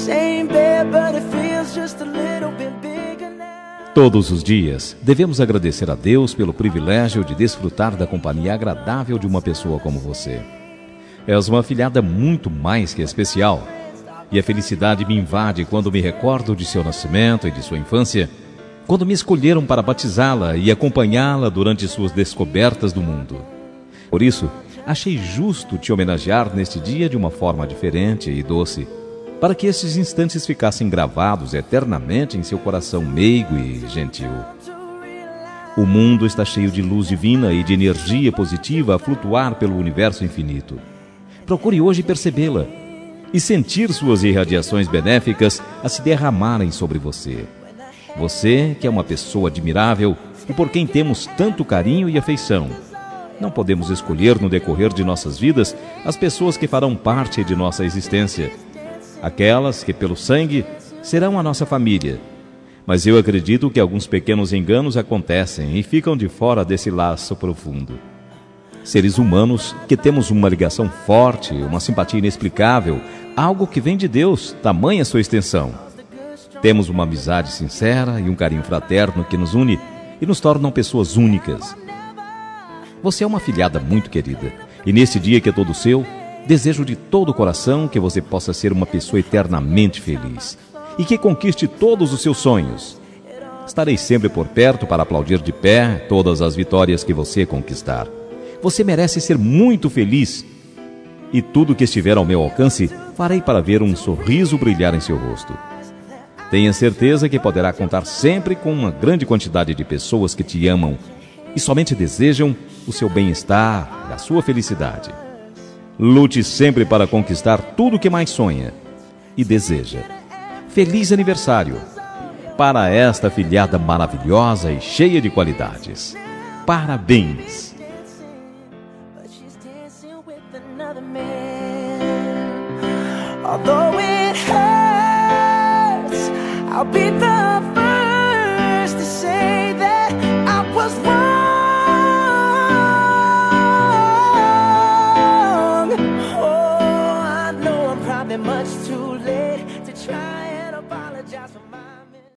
same bed, but it feels just a little bit bigger now. Todos os dias, devemos agradecer a Deus pelo privilégio de desfrutar da companhia agradável de uma pessoa como você. És uma afilhada muito mais que especial, e a felicidade me invade quando me recordo de seu nascimento e de sua infância, quando me escolheram para batizá-la e acompanhá-la durante suas descobertas do mundo. Por isso, achei justo te homenagear neste dia de uma forma diferente e doce, para que esses instantes ficassem gravados eternamente em seu coração meigo e gentil. O mundo está cheio de luz divina e de energia positiva a flutuar pelo universo infinito. Procure hoje percebê-la e sentir suas irradiações benéficas a se derramarem sobre você. Você, que é uma pessoa admirável e por quem temos tanto carinho e afeição. Não podemos escolher no decorrer de nossas vidas as pessoas que farão parte de nossa existência. Aquelas que, pelo sangue, serão a nossa família. Mas eu acredito que alguns pequenos enganos acontecem e ficam de fora desse laço profundo. Seres humanos que temos uma ligação forte, uma simpatia inexplicável, algo que vem de Deus, tamanha sua extensão. Temos uma amizade sincera e um carinho fraterno que nos une e nos tornam pessoas únicas. Você é uma afilhada muito querida, e nesse dia que é todo seu, desejo de todo o coração que você possa ser uma pessoa eternamente feliz e que conquiste todos os seus sonhos. Estarei sempre por perto para aplaudir de pé todas as vitórias que você conquistar. Você merece ser muito feliz e tudo que estiver ao meu alcance farei para ver um sorriso brilhar em seu rosto. Tenha certeza que poderá contar sempre com uma grande quantidade de pessoas que te amam e somente desejam o seu bem-estar e a sua felicidade. Lute sempre para conquistar tudo o que mais sonha e deseja. Feliz aniversário para esta afilhada maravilhosa e cheia de qualidades. Parabéns! Although